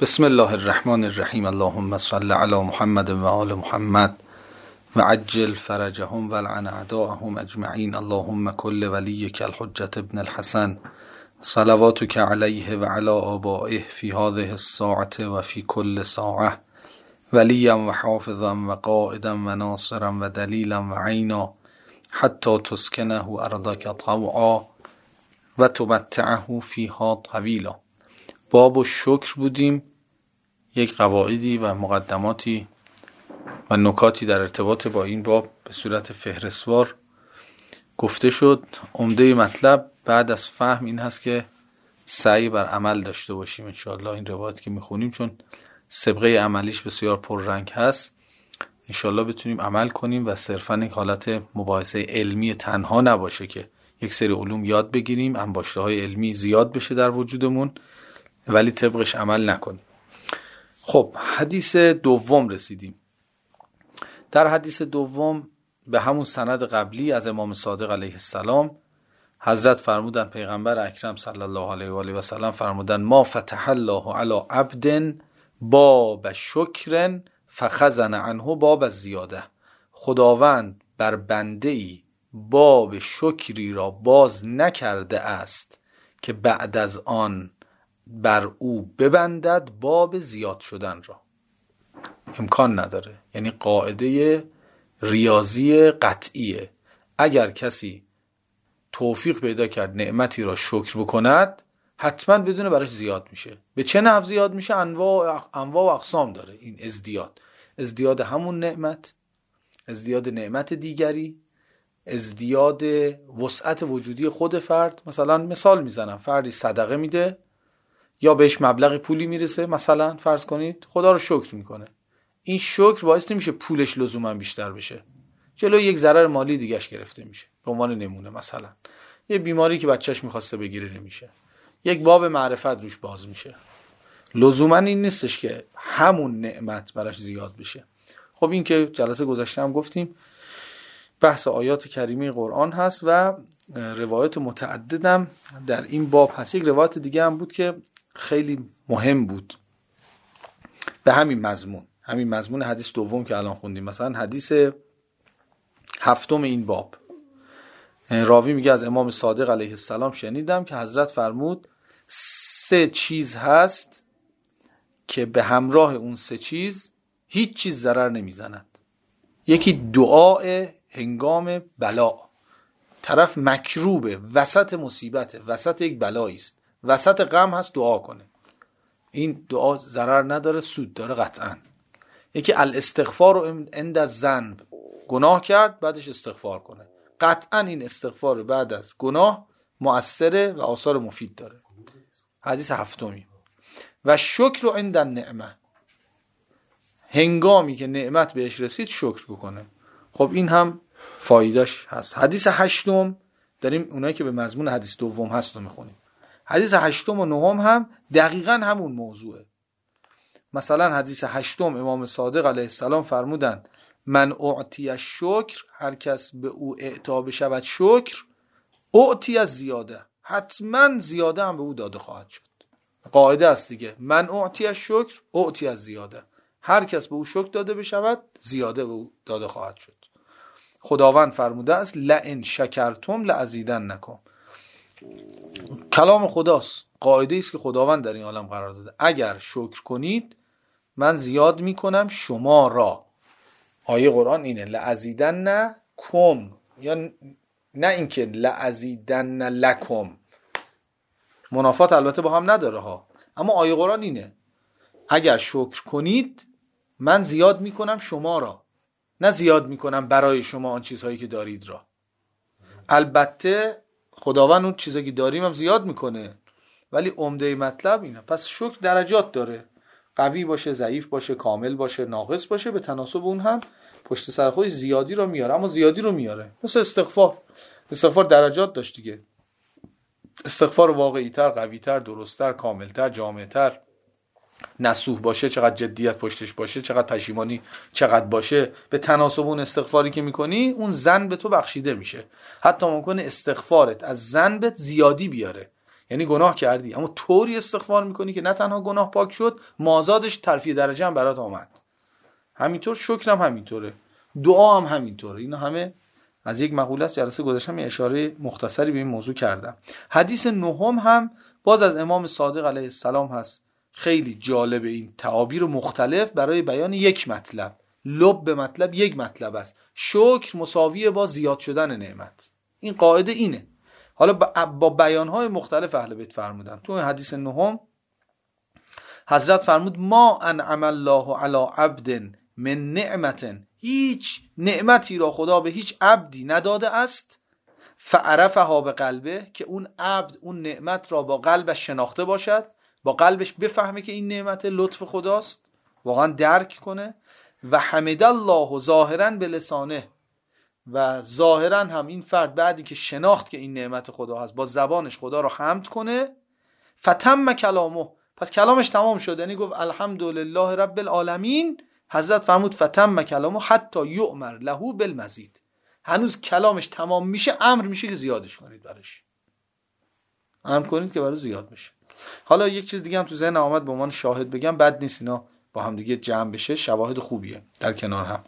بسم الله الرحمن الرحیم. اللهم صل علی محمد و آل محمد و عجل فرجهم و لعن اعداءهم اجمعین. اللهم کل ولیک الحجة ابن الحسن صلواتک علیه و علی آبائه فی هذه الساعة و فی کل ساعة ولیا و حافظا و قائدا و ناصرا و دلیلا و عینا حتی تسکنه ارضک طوعا و تمتعه فیها طویلا. باب و شکر بودیم. یک قواعدی و مقدماتی و نکاتی در ارتباط با این باب به صورت فهرستوار گفته شد. عمده مطلب بعد از فهم این هست که سعی بر عمل داشته باشیم انشاءالله. این روایت که میخونیم چون سابقه عملیش بسیار پررنگ هست، انشاءالله بتونیم عمل کنیم و صرفا یک حالت مباحثه علمی تنها نباشه که یک سری علوم یاد بگیریم، انباشته های علمی زیاد بشه در وجودمون ولی طبقش عمل نکنیم. خب حدیث دوم رسیدیم. در حدیث دوم به همون سند قبلی از امام صادق علیه السلام حضرت فرمودن، پیغمبر اکرم صلی الله علیه و آله و سلم فرمودن: ما فتح الله علی عبد باب شکر فخزن عنه باب زیاده. خداوند بر بنده ای باب شکری را باز نکرده است که بعد از آن بر او ببندد باب زیاد شدن را. امکان نداره. یعنی قاعده ریاضی قطعیه. اگر کسی توفیق پیدا کرد نعمتی را شکر بکند، حتما بدونه براش زیاد میشه. به چه نحو زیاد میشه؟ انواع و اقسام داره این ازدیاد. ازدیاد همون نعمت، ازدیاد نعمت دیگری، ازدیاد وسعت وجودی خود فرد. مثلا مثال میزنم، فردی صدقه میده یا بهش مبلغ پولی میرسه، مثلا فرض کنید خدا رو شکر میکنه. این شکر باعث نمیشه پولش لزوما بیشتر بشه، جلوی یک ضرر مالی دیگهش گرفته میشه. به عنوان نمونه مثلا یه بیماری که بچهش میخواسته بگیره نمیشه، یک باب معرفت روش باز میشه. لزوما این نیستش که همون نعمت براش زیاد بشه. خب این که جلسه گذشته هم گفتیم بحث آیات کریمه قرآن هست و روایت متعددم در این باب هست. یک روایت دیگه هم بود که خیلی مهم بود به همین مضمون حدیث دوم که الان خوندیم. مثلا حدیث هفتم این باب، راوی میگه از امام صادق علیه السلام شنیدم که حضرت فرمود 3 چیز هست که به همراه اون 3 چیز هیچ چیز ضرر نمیزند. یکی دعای هنگام بلا. طرف مکروبه، وسط مصیبته، وسط یک بلایی است، وسط غم هست، دعا کنه. این دعا ضرر نداره، سود داره قطعا. یکی الاستغفار عند الذنب، گناه کرد بعدش استغفار کنه. قطعا این استغفار بعد از گناه مؤثره و آثار مفید داره. حدیث هفتمی. و شکر عند النعمه، هنگامی که نعمت بهش رسید شکر بکنه. خب این هم فایدهش هست. حدیث هشتم داریم، اونایی که به مضمون حدیث دوم هست رو میخونیم. حدیث هشتم و نهم هم دقیقاً همون موضوعه. مثلا حدیث هشتم امام صادق علیه السلام فرمودن: من اعطی الشکر، هر کس به او اعطا بشود شکر، اعطی از زیاده، حتما زیاده هم به او داده خواهد شد. قاعده است دیگه، من اعطی الشکر اعطی از زیاده، هر کس به او شکر داده بشود زیاده به او داده خواهد شد. خداوند فرموده است: لئن شکرتم لازیدنکم. کلام خداست، قاعده است که خداوند در این عالم قرار داده. اگر شکر کنید من زیاد میکنم شما را. آیه قرآن اینه، لازیدنکم، یا نه اینکه لازیدن لکم. منافات البته با هم نداره ها، اما آیه قرآن اینه اگر شکر کنید من زیاد میکنم شما را، نه زیاد میکنم برای شما آن چیزهایی که دارید را. البته خداوند اون چیزایی که داریم هم زیاد میکنه، ولی عمده مطلب اینه. پس شکر درجات داره، قوی باشه، ضعیف باشه، کامل باشه، ناقص باشه، به تناسب اون هم پشت سر خودش زیادی رو میاره، اما زیادی رو میاره. مثل استغفار درجات داشت دیگه. استغفار واقعی تر، قوی تر، درست تر، کامل تر، جامع تر، نصوح باشه، چقدر جدیت پشتش باشه، چقدر پشیمانی چقدر باشه، به تناسب اون استغفاری که میکنی اون ذنب تو بخشیده میشه. حتی ممکنه استغفارت از ذنبت زیادی بیاره، یعنی گناه کردی اما طوری استغفار میکنی که نه تنها گناه پاک شد، مازادش ترفیع درجه هم برات آمد. همینطور شکرم همینطوره، دعا هم همینطوره. اینا همه از یک مقوله است. جلسه گذاشتم یه اشاره مختصری به این موضوع کردم. حدیث نهم هم باز از امام صادق علیه السلام هست. خیلی جالب این تعابیر مختلف برای بیان یک مطلب. لب به مطلب یک مطلب است. شکر مساویه با زیاد شدن نعمت. این قاعده اینه. حالا با بیانهای مختلف اهل بیت فرمودن. تو این حدیث نهم حضرت فرمود ما انعم الله علی عبد من نعمت، هیچ نعمتی را خدا به هیچ عبدی نداده است، فعرفها به قلبه، که اون عبد اون نعمت را با قلبش شناخته باشد، با قلبش بفهمه که این نعمت لطف خداست، واقعا درک کنه، و حمد الله ظاهرا به لسانه، و ظاهرا هم این فرد بعدی که شناخت که این نعمت خدا هست با زبانش خدا رو حمد کنه، فتم کلامه، پس کلامش تمام شد، یعنی گفت الحمدلله رب العالمین. حضرت فرمود فتم کلامه حتی یؤمر له بالمزید، هنوز کلامش تمام میشه، امر میشه که زیادش کنید براش، امر کنید که براش زیاد بشه. حالا یک چیز دیگه هم تو ذهن آمد به عنوان شاهد بگم، بد نیست اینا با هم دیگه جمع بشه، شواهد خوبیه در کنار هم.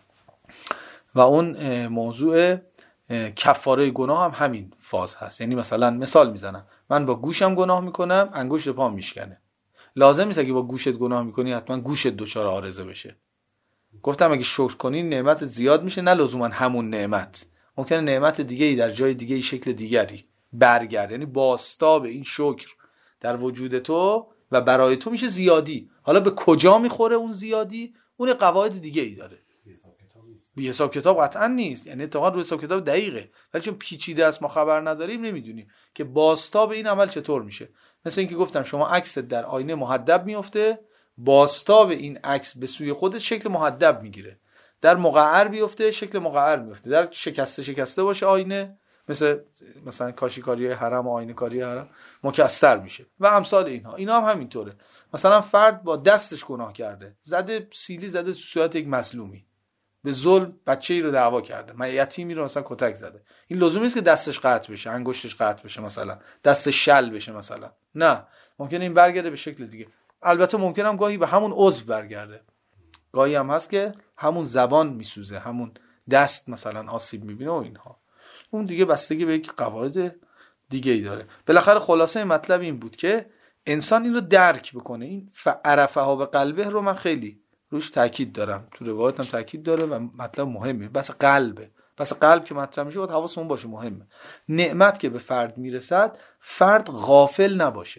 و اون موضوع کفاره گناه هم همین فاز هست. یعنی مثلا مثال میزنم، من با گوشم گناه میکنم، انگشت پام میشکنه، لازم نیست اگه با گوشت گناه میکنی حتما گوشت دچار عارضه بشه. گفتم اگه شکر کنی نعمت زیاد میشه، نه لزوما همون نعمت، ممکنه نعمت دیگه ای در جای دیگه ای شکل دیگری برگرد، یعنی بازتاب این شکر در وجود تو و برای تو میشه زیادی. حالا به کجا میخوره اون زیادی، اون قواعد دیگه ای داره، بی حساب کتاب قطعا نیست، یعنی اتفاقا رو حساب کتاب دقیقه، ولی چون پیچیده است ما خبر نداریم نمیدونیم که بازتاب این عمل چطور میشه. مثل اینکه گفتم شما عکست در آینه محدب میفته، بازتاب این عکس به سوی خودت شکل محدب میگیره، در مقعر بیفته شکل مقعر میفته، در شکسته باشه آینه، مثلا کاشیکاری حرم و آینه کاری حرم مکسر میشه و امثال اینها. اینا هم همینطوره. مثلا فرد با دستش گناه کرده، زده سیلی زده تو صورت یک مظلومی، به ظلم بچه‌ای رو دعوا کرده، من یتیمی رو مثلا کتک زده، این لزومی نیست که دستش قطع بشه، انگشتش قطع بشه، مثلا دستش شل بشه مثلا، نه، ممکنه این برگرده به شکل دیگه. البته ممکنه هم گاهی به همون عضو برگرده، گاهی هم هست که همون زبان میسوزه، همون دست مثلا آسیب میبینه و اینها، اون دیگه بستگی به یک قواعد دیگه ای داره. بالاخره خلاصه مطلب این بود که انسان این رو درک بکنه. این فعرفها به قلبه رو من خیلی روش تاکید دارم، تو روایت هم تاکید داره و مطلب مهمه، بس قلبه، بس قلب که مطرح میشه باید حواسمون باشه، مهمه. نعمت که به فرد میرسد فرد غافل نباشه،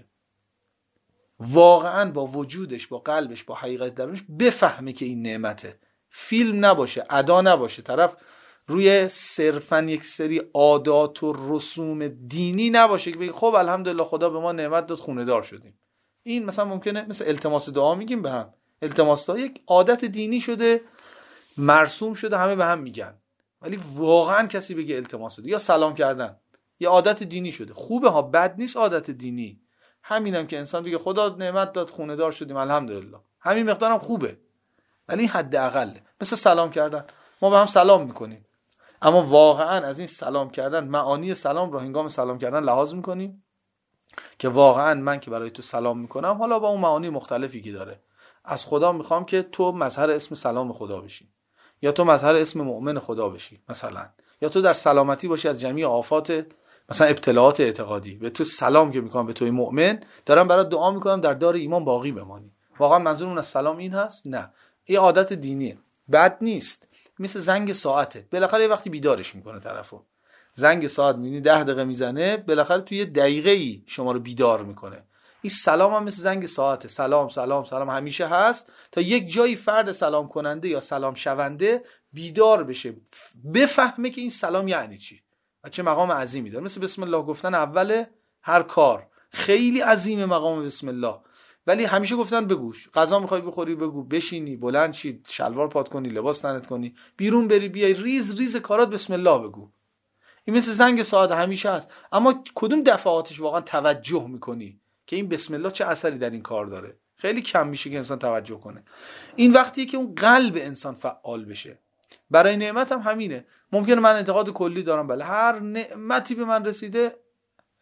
واقعا با وجودش، با قلبش، با حقیقت درونش بفهمه که این نعمته، فیلم نباشه، ادا نباشه، طرف روی صرفا یک سری عادات و رسوم دینی نباشه که بگه خب الحمدلله خدا به ما نعمت داد خونه دار شدیم. این مثلا ممکنه مثل التماس دعا میگیم به هم، التماس دعا یک عادت دینی شده، مرسوم شده، همه به هم میگن، ولی واقعا کسی بگه التماس دعا یا سلام کردن یه عادت دینی شده، خوبه ها، بد نیست عادت دینی، همینم که انسان بگه خدا نعمت داد خونه دار شدیم الحمدلله، همین مقدارم خوبه، ولی این حد اقله. مثل سلام کردن، ما به هم سلام میکنیم، اما واقعا از این سلام کردن معانی سلام رو هنگام سلام کردن لحاظ میکنیم که واقعا من که برای تو سلام میکنم، حالا با اون معانی مختلفی که داره، از خدا میخوام که تو مظهر اسم سلام خدا بشی، یا تو مظهر اسم مؤمن خدا بشی مثلا، یا تو در سلامتی باشی از جمعی آفات مثلا ابتلاعات اعتقادی، به تو سلام که میکنم به توی مؤمن، دارم برات دعا میکنم در دار ایمان باقی بمانی. واقعا منظور اون از سلام این هست؟ نه، این عادت دینیه، بد نیست، مثل زنگ ساعته، بالاخره یه وقتی بیدارش میکنه طرفو، زنگ ساعت میبینی 10 دقیقه میزنه، بالاخره توی یه دقیقه‌ای شما رو بیدار میکنه. این سلام هم مثل زنگ ساعته، سلام سلام سلام همیشه هست، تا یک جایی فرد سلام کننده یا سلام شونده بیدار بشه، بفهمه که این سلام یعنی چی و چه مقام عظیمی داره. مثل بسم الله گفتن اول هر کار، خیلی عظیم مقام بسم الله، ولی همیشه گفتن بگوش، غذا میخوای بخوری بگو، بشینی بلند شی شلوار پات کنی لباس تنت کنی بیرون بری بیای، ریز ریز کارات بسم الله بگو. این مثل زنگ ساعت همیشه هست، اما کدوم دفعاتش واقعا توجه میکنی که این بسم الله چه اثری در این کار داره؟ خیلی کم میشه که انسان توجه کنه. این وقتیه که اون قلب انسان فعال بشه. برای نعمت هم همینه. ممکنه من انتقاد کلی دارم، بله هر نعمتی به من رسیده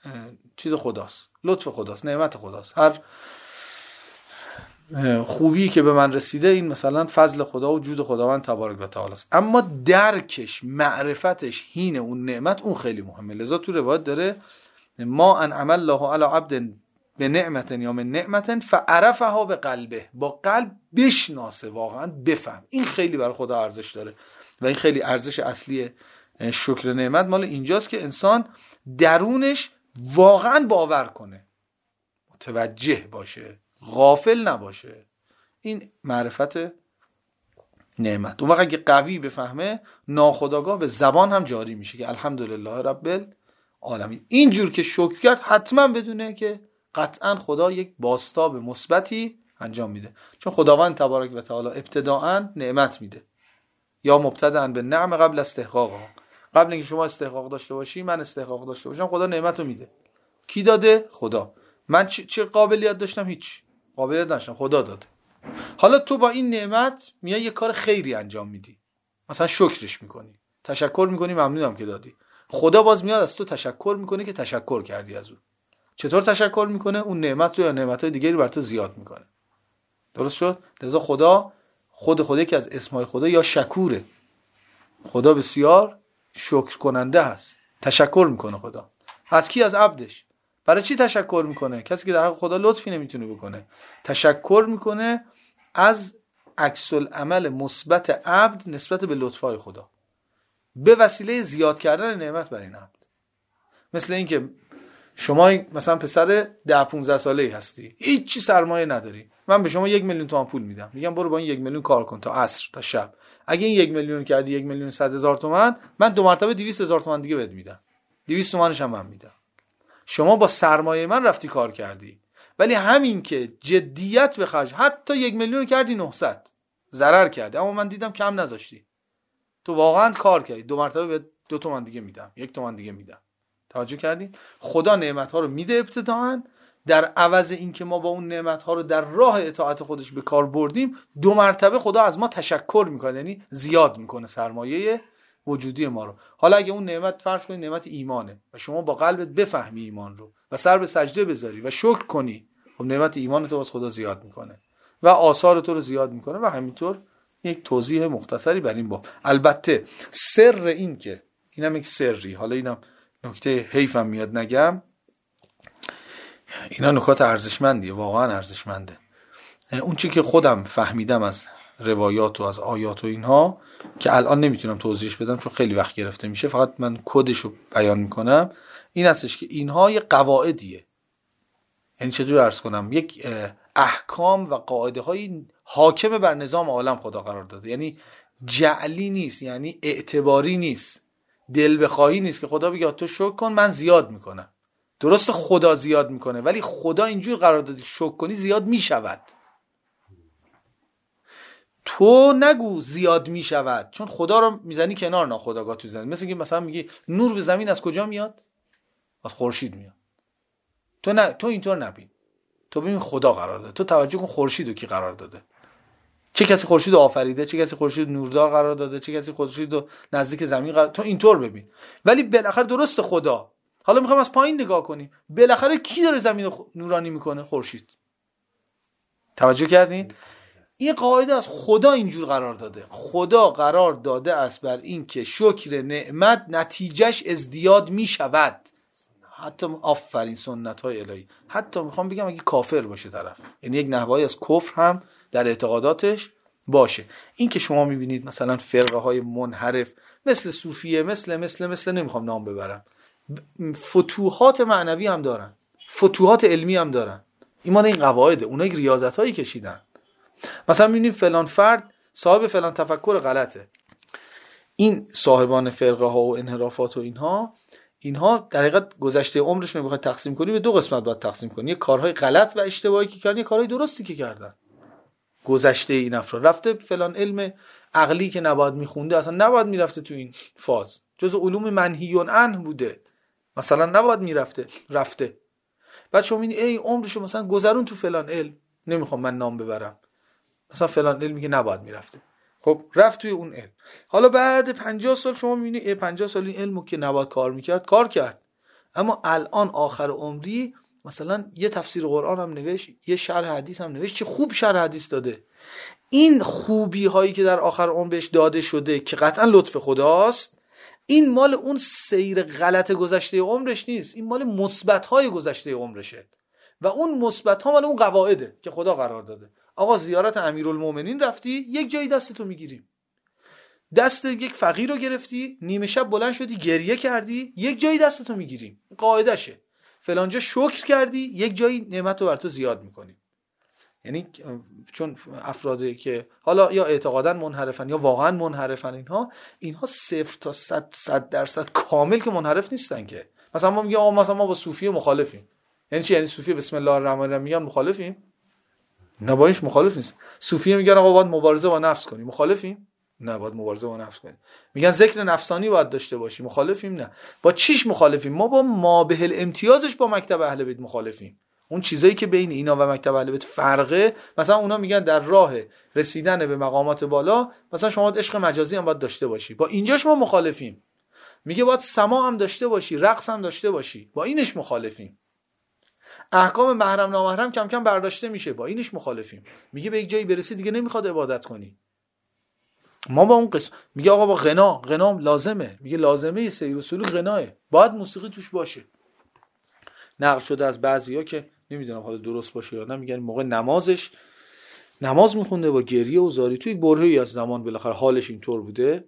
چیز خداست، لطف خداست، نعمت خداست. هر خوبی که به من رسیده این مثلا فضل خدا و جود خداوند تبارک و تعالی است. اما درکش، معرفتش، حین اون نعمت، اون خیلی مهمه. لذا تو روایت داره ما انعم الله علی عبد به نعمت یا من نعمت فعرفها به قلبه، با قلب بشناسه، واقعا بفهم. این خیلی برای خدا ارزش داره و این خیلی ارزش اصلی شکر نعمت مال اینجاست که انسان درونش واقعا باور کنه، متوجه باشه، غافل نباشه. این معرفت نعمت. اون وقت اگه قوی بفهمه، ناخودآگاه به زبان هم جاری میشه که الحمدلله رب العالمین. اینجور که شکر کرد حتما بدونه که قطعا خدا یک بازتاب مثبتی انجام میده، چون خداوند تبارک و تعالی ابتداءً نعمت میده، یا مبتدأ به نعم قبل استحقاقها. قبل اینکه شما استحقاق داشته باشی، من استحقاق داشته باشم، خدا نعمتو میده. کی داده؟ خدا. من چه قابلیت داشتم؟ هیچ قابلیت نداشتم، خدا داده. حالا تو با این نعمت میای یه کار خیری انجام میدی، مثلا شکرش میکنی، تشکر میکنی، ممنونم که دادی. خدا باز میاد از تو تشکر میکنه که تشکر کردی از اون. چطور تشکر میکنه؟ اون نعمت رو یا نعمتهای دیگری بر تو زیاد میکنه. درست شد؟ لذا خدا که از اسمای خدا یا شکوره، خدا بسیار شکر کننده هست، تشکر میکنه خدا. از کی؟ از عبدش. برای چی تشکر میکنه؟ کسی که در حق خدا لطفی نمیتونه بکنه. تشکر میکنه از عکس العمل مثبت عبد نسبت به لطفای خدا به وسیله زیاد کردن نعمت بر این عبد. مثل این که شما مثلا پسر 10-15 ساله‌ای هستی، هیچی سرمایه نداری، من به شما 1 میلیون تومان پول میدم، میگم برو با این 1 میلیون کار کن تا عصر، تا شب. اگه این 1 میلیون کردی 1,100,000 تومان، من 2 مرتبه 200,000 تومان دیگه بهت میدم، 200 تومانش هم من میدم. شما با سرمایه من رفتی کار کردی، ولی همین که جدیت به خرج، حتی 1 میلیون کردی 900 ضرر کردی، اما من دیدم کم نذاشتی، تو واقعا کار کردی، 2 مرتبه به 2 تومان دیگه میدم، 1 تومان دیگه میدم. توجه کردین؟ خدا نعمت‌ها رو میده ابتداءً، در عوض این که ما با اون نعمت‌ها رو در راه اطاعت خودش به کار بردیم، 2 مرتبه خدا از ما تشکر میکنه، یعنی زیاد میکنه سرمایه وجودی ما رو. حالا اگه اون نعمت فرض کنید نعمت ایمانه و شما با قلبت بفهمی ایمان رو و سر به سجده بذاری و شکر کنی، خب نعمت ایمان تو باز خدا زیاد میکنه و آثار تو رو زیاد میکنه. و همینطور یک توضیح مختصری بر این باب. البته سر این که اینم یک سری، حالا اینم نکته حیفم میاد نگم، اینا نکات ارزشمندیه، واقعا ارزشمنده. اون چی که خودم فهمیدم از روایات و از آیات و اینها که الان نمیتونم توضیحش بدم چون خیلی وقت گرفته میشه، فقط من کدشو بیان میکنم، این هستش که اینها یه قواعدیه. یعنی چجور عرض کنم، یک احکام و قاعده های حاکم بر نظام عالم خدا قرار داده. یعنی جعلی نیست، یعنی اعتباری نیست، دل بخواهی نیست که خدا بگه تو شکر کن من زیاد میکنم. درست خدا زیاد میکنه، ولی خدا اینجور قرار داده که شکر کنی زیاد میشود. تو نگو زیاد میشود، چون خدا رو میزنی کنار، ناخودآگاه تو زنی. مثل که مثلا میگی نور به زمین از کجا میاد؟ از خورشید میاد. تو اینطور نبین، تو ببین خدا قرار داده. تو توجه کن خورشید رو کی قرار داده، چه کسی خورشید رو آفریده، چه کسی خورشید نوردار قرار داده، چه کسی خورشید رو نزدیک زمین قرار. تو اینطور ببین. ولی بالاخره درست خدا، حالا میخوام از پایین نگاه کنیم، بالاخره کی داره زمین رو نورانی میکنه؟ خورشید. توجه کردین؟ این قاعده از خدا اینجور قرار داده. خدا قرار داده است بر این که شکر نعمت نتیجهش ازدیاد میشود. حتی آفرین سنت های الهی، حتی میخوام بگم اگه کافر باشه طرف، یعنی یک نحوهی از کفر هم در اعتقاداتش باشه. این که شما میبینید مثلا فرقه های منحرف مثل صوفیه، مثل نمیخوام نام ببرم، فتوحات معنوی هم دارن، فتوحات علمی هم دارن، ایمان این قواعده. اونا یک ریاضت هایی کشیدن. مثلا میبینید فلان فرد صاحب فلان تفکر غلطه. این صاحبان فرقه ها و انحرافات و اینها در حقیقت گذشته عمرشون رو بخواد تقسیم کنی به 2 قسمت باید تقسیم کنی. یک کارهای غلط و اشتباهی که کردن، یک کارهای درستی که کردن. گذشته این افراد رفته فلان علم عقلی که نباید میخونده، اصلا نباید میرفته تو این فاز، جز علوم منهی عنه بوده، مثلا نباید میرفته، رفته. بعد شما میبینی ای عمرشو مثلا گذرون تو فلان علم، نمیخوام من نام ببرم، مثلا فلان علمی که نباید میرفته، خب رفت توی اون علم. حالا بعد 50 سال شما میبینی 50 سال این علمو که نباید کار میکرد کار کرد، اما الان آخر عمری مثلا یه تفسیر قرآن هم نوشت، یه شرح حدیث هم نوشت، چه خوب شرح حدیث داده. این خوبی هایی که در آخر عمر بهش داده شده که قطعا لطف خداست، این مال اون سیر غلط گذشته عمرش نیست، این مال مثبت های گذشته عمرشه و اون مثبت ها مال اون قواعده که خدا قرار داده. آقا زیارت امیرالمومنین رفتی، یک جایی دستتو میگیریم. دست یک فقیر رو گرفتی، نیمه شب بلند شدی گریه کردی، یک جایی دستتو میگیریم، قاعدشه. فلانجا شکر کردی، یک جایی نعمت رو بر تو زیاد میکنیم. یعنی چون افرادی که حالا یا اعتقادا منحرفن یا واقعا منحرفن، اینها 0 تا 100% کامل که منحرف نیستن که. مثلا ما میگیم آقا مثلا ما با صوفیه مخالفیم. یعنی چی؟ یعنی صوفیه بسم الله الرحمن الرحیم میگن مخالفیم؟ نه، با اینش مخالف نیست. صوفیه میگن آقا باید مبارزه با نفس کنیم، مخالفیم؟ نه، باید مبارزه با نفس کنیم. میگن ذکر نفسانی باید داشته باشیم، مخالفیم؟ نه. با چیش مخالفیم؟ ما با ما به امتیازش با مکتب اهل بیت مخالفیم. اون چیزایی که بین اینا و مکتب اهل بیت فرقه، مثلا اونا میگن در راه رسیدن به مقامات بالا مثلا شما عشق مجازی هم باید داشته باشی، با اینجاش ما مخالفیم. میگه باید سما هم داشته باشی، رقص هم داشته باشی، با اینش مخالفیم. احکام محرم نامحرم کم کم برداشته میشه، با اینش مخالفیم. میگه به یک جایی برسی دیگه نمیخواد عبادت کنی. ما با اون قسم میگه آقا با غنا لازمه، میگه لازمه سیر و سلوک غناه، باید موسیقی توش باشه. نقل شده از بعضیا که نمیدونم حالا درست باشه یا نه، میگن موقع نماز میخونده با گریه و زاری، توی یک برهه‌ای از زمان بالاخره حالش اینطور بوده،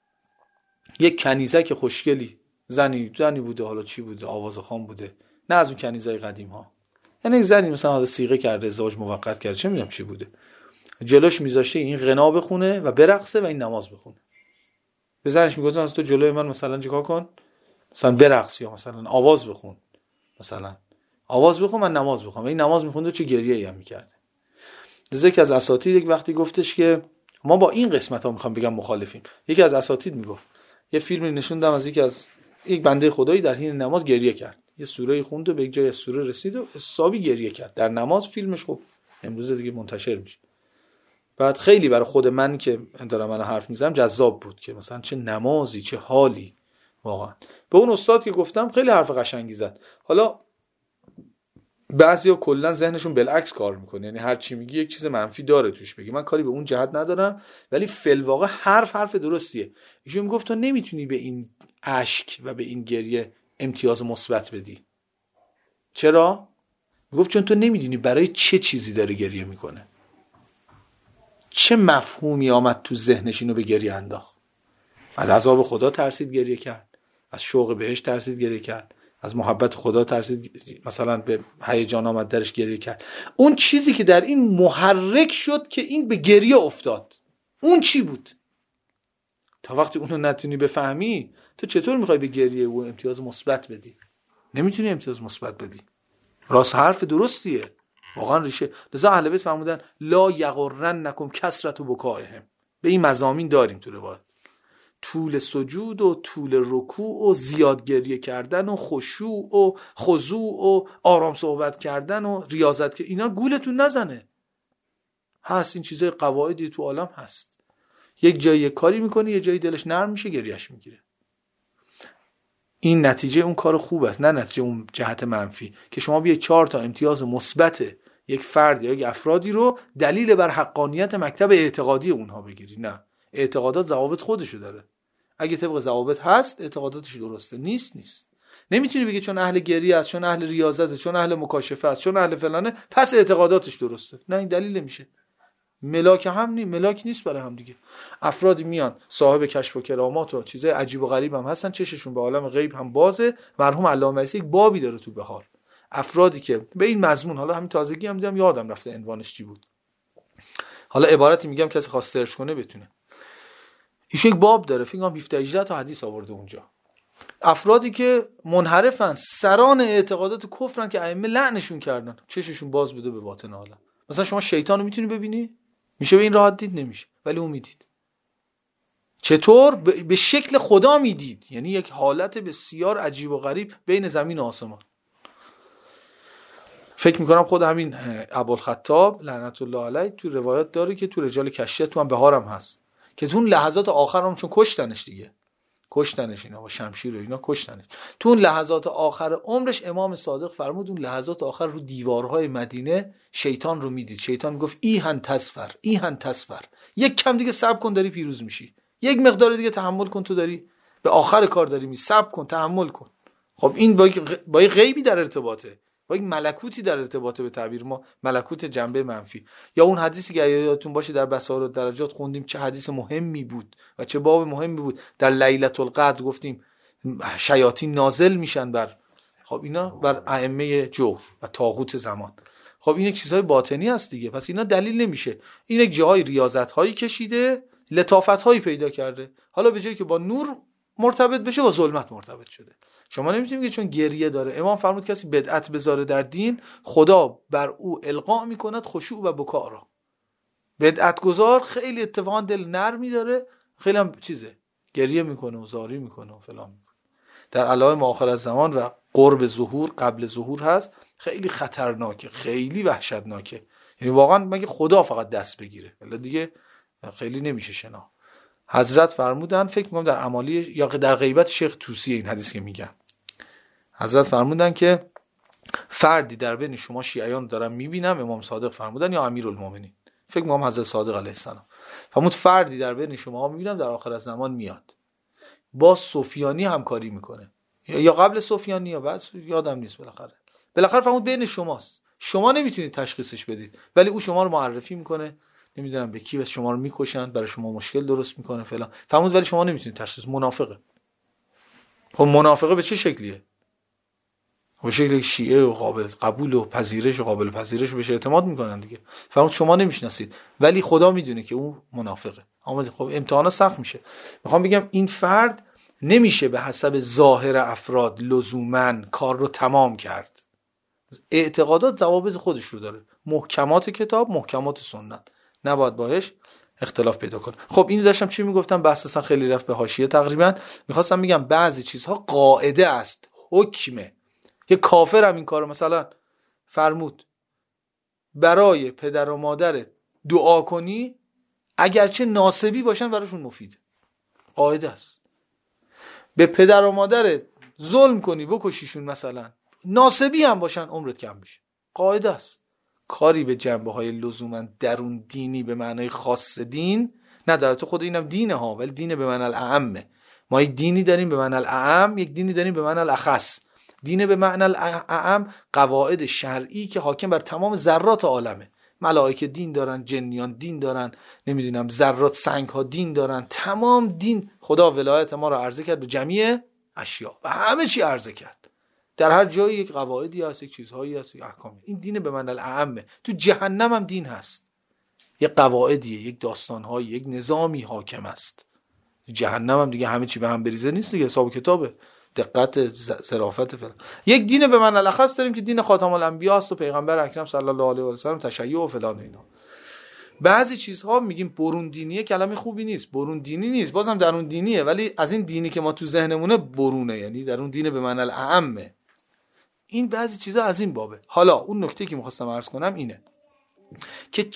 یک کنیزک خوشگلی زنی بوده، حالا چی بوده، آوازخوان بوده، نه از اون کنیزای قدیم ها، یعنی یک زنی مثلا حالا صیغه کرده، ازدواج موقت کرده، چه میدونم چی بوده، جلوش میذاشته این غنا بخونه و برقصه و این نماز بخونه. به زنش میگفتن از تو جلوی من مثلا چیکار کن، مثلا برقص یا مثلا آواز بخون، مثلا آواز بخون من نماز بخونم. این نماز میخونده چه گریه‌ای هم میکرده. لذا یکی از اساتید یک وقتی گفتش که ما با این قسمت ها میخوام بگم مخالفیم. یکی از اساتید میگفت یه فیلمی نشوندم از یک بنده خدایی در حین نماز گریه کرد، یه سوره خوند و به یک جای از سوره رسید و حسابی گریه کرد در نماز. فیلمش خب امروز دیگه منتشر میشه. بعد خیلی برای خود من که دارم من حرف میزنم جذاب بود که مثلا چه نمازی، چه حالی. واقعا به اون استاد که گفتم خیلی حرف قشنگی زد. حالا بعضیا کلا ذهنشون بالعکس کار میکنه، یعنی هر چی میگی یک چیز منفی داره توش بگی. من کاری به اون جهت ندارم، ولی فی‌الواقع حرف درستیه. ایشون میگفت تو نمیتونی به این اشک و به این گریه امتیاز مثبت بدی. چرا؟ میگفت چون تو نمیدونی برای چه چیزی داره گریه میکنه، چه مفهومی آمد تو ذهنش اینو به گریه انداخت. از عذاب خدا ترسید گریه کرد، از شوق بهش ترسید گریه کرد، از محبت خدا ترسید، مثلا به هیجان آمد درش گریه کرد. اون چیزی که در این محرک شد که این به گریه افتاد، اون چی بود؟ تا وقتی اونو نتونی بفهمی تو چطور میخوای به گریه و امتیاز مثبت بدی؟ نمیتونی امتیاز مثبت بدی. راست حرف درستیه، واقعا ریشه. لذا اهل بیت فرمودن لا یغرنکم کثرت بکائهم. به این مضامین داریم تو روایت، طول سجود و طول رکوع و زیاد گریه کردن و خشوع و خضوع و آرام صحبت کردن و ریاضت که اینا گولتون نزنه. هست این چیزای قواعدی تو عالم هست. یک جایی یک کاری میکنه، یه جایی دلش نرم میشه گریهش میگیره. این نتیجه اون کار خوب است، نه نتیجه اون جهت منفی که شما بیاید 4 تا امتیاز مثبت یک فرد یا یک افرادی رو دلیل بر حقانیت مکتب اعتقادی اونها بگیری. نه، اعتقادات ضوابط خودشو داره. اگه طبق ضوابط هست اعتقاداتش درسته، نیست. نمیتونی بگی چون اهل گریه است، چون اهل ریاضت، چون اهل مکاشفه است، چون اهل فلانه پس اعتقاداتش درسته. نه، این دلیل نمیشه. ملاک هم ملاک نیست برای هم دیگه. افرادی میان صاحب کشف و کرامات و چیزای عجیب و غریب هم هستن، چششون به عالم غیب هم بازه. مرحوم علامه عیسی یک بابی داره تو بهار، افرادی که به این مضمون، حالا همین تازگی هم دیدم یادم رفته عنوانش چی بود، حالا عبارتی میگم کسی خواست سرچ کنه بتونه. ایشون یک باب داره، فکر کنم 17-18 تا حدیث آورده اونجا. افرادی که منحرفن، سران اعتقادات کفرن که ائمه لعنشون کردن، چششون باز بوده به باطن عالم. مثلا شما شیطان رو میتونی ببینی؟ میشه به این راحت دید؟ نمیشه، ولی اون میدید. چطور؟ به شکل خدا میدید، یعنی یک حالت بسیار عجیب و غریب بین زمین و آسمان. فکر میکنم خود همین ابوالخطاب لعنت الله علیه تو روایات داره که تو رجال کشیه تو هم بهارم هست که تو اون لحظات آخر هم چون کشتنش دیگه، کشتنش، اینا با شمشیر و اینا کشتنش. تو اون لحظات آخر عمرش امام صادق فرمود اون لحظات آخر رو دیوارهای مدینه شیطان رو میدید. شیطان گفت ایهن تصفر، یک کم دیگه صبر کن داری پیروز میشی، یک مقدار دیگه تحمل کن، تو داری به آخر کار داری می، صبر کن، تحمل کن. خب این با غیبی در ارتباطه، با یک ملکوتی در ارتباطه، به تعبیر ما ملکوت جنبه منفی. یا اون حدیثی که یادتون باشه در بصائر الدرجات خوندیم، چه حدیث مهمی بود و چه باب مهمی بود. در لیلة القدر گفتیم شیاطین نازل میشن بر، خب اینا بر ائمه جور و طاغوت زمان. خب این یک چیزهای باطنی هست دیگه، پس اینا دلیل نمیشه. این یک جاهای ریاضت هایی کشیده، لطافت هایی پیدا کرده، حالا به جایی که با نور مرتبط بشه با ظلمت مرتبط شده. شما نمیتونید که چون گریه داره، امام فرمود کسی بدعت بذاره در دین خدا بر او القا میکند خشوع و بکا را. بدعت گذار خیلی اتفاقا دل نرمی داره، خیلی هم چیزه، گریه میکنه و زاری میکنه و فلان میکنه. در علائم آخر الزمان و قرب ظهور، قبل ظهور هست، خیلی خطرناکه، خیلی وحشتناکه. یعنی واقعا مگه خدا فقط دست بگیره ولی دیگه خیلی نمیشه شنا. حضرت فرمودن، فکر میکنم در امالی یا در غیبت شیخ طوسی این حدیث که میگم، حضرت فرمودن که فردی در بین شما شیعیان دارم میبینم، امام صادق فرمودن یا امیرالمومنین، فکر میکنم حضرت صادق علیه السلام فرمود فردی در بین شما میبینم در آخر زمان میاد با سفیانی همکاری میکنه، یا قبل سفیانی یا بعد، یادم نیست. بالاخره فرمود بین شماست، شما نمیتونید تشخیصش بدید ولی او شما رو معرفی میکنه، نمیدونم به کی، بس شما رو میکشن، برای شما مشکل درست میکنه فلان. فرمود ولی شما نمیتونید تشخیص، منافقه. خب منافقه به چه شکلیه؟ به شکلی شیعه و قابل قبول و پذیرش و قابل پذیرش بهش اعتماد میکنن دیگه. فرمود شما نمیشناسید ولی خدا میدونه که اون منافقه. اما خب امتحانا سخت میشه. میخوام بگم این فرد نمیشه به حسب ظاهر افراد لزوماً کار رو تمام کرد. اعتقادات ضوابط خودش رو داره، محکمات کتاب، محکمات سنت، نباید باهاش اختلاف پیدا کنه. خب اینو داشتم چی میگفتم، بحث اصلا خیلی رفت به حاشیه تقریبا. میخواستم بگم بعضی چیزها قاعده است، حکمه. یه کافر هم این کارو مثلا فرمود برای پدر و مادر دعا کنی اگرچه ناسبی باشن براشون مفیده، قاعده است. به پدر و مادر ظلم کنی بکشیشون مثلا ناسبی هم باشن عمرت کم بشه، قاعده است. کاری به جنبه های لزوما درون دینی به معنای خاص دین نداره. تو خود اینم دینه ها، ولی دینه به معنی الاعمه. ما یک دینی داریم به معنی الاعم، یک دینی داریم به معنی الاخص. دینه به معنی الاعم قواعد شرعی که حاکم بر تمام ذرات عالمه. ملائکه دین دارن، جنیان دین دارن، نمیدونم ذرات سنگ ها دین دارن، تمام دین. خدا ولایت ما رو عرضه کرد به جمیع اشیا و همه چی عرضه کرد. در هر جایی یک قواعدی هست، یک چیزهایی هست، یک احکامی. این دین به معنی الاعمه. تو جهنم هم دین هست، یک قواعدیه، یک داستانهایی، یک نظامی حاکم است. جهنم هم دیگه همه چی به هم بریزه نیست دیگه، حساب کتابه، دقت، ظرافت فلان. یک دین به معنی الاخص داریم که دین خاتم الانبیا است و پیغمبر اکرم صلی الله علیه و سلم، تشیع و فلان اینا. بعضی چیزها میگیم برون دینیه، کلمه خوبی نیست، برون دینی نیست، بازم درون دینیه، ولی از این دینی که ما تو ذهنمونه برونه، یعنی درون دینه به معنی الاعمه. این بعضی چیزا از این بابه. حالا اون نکته که میخواستم عرض کنم اینه که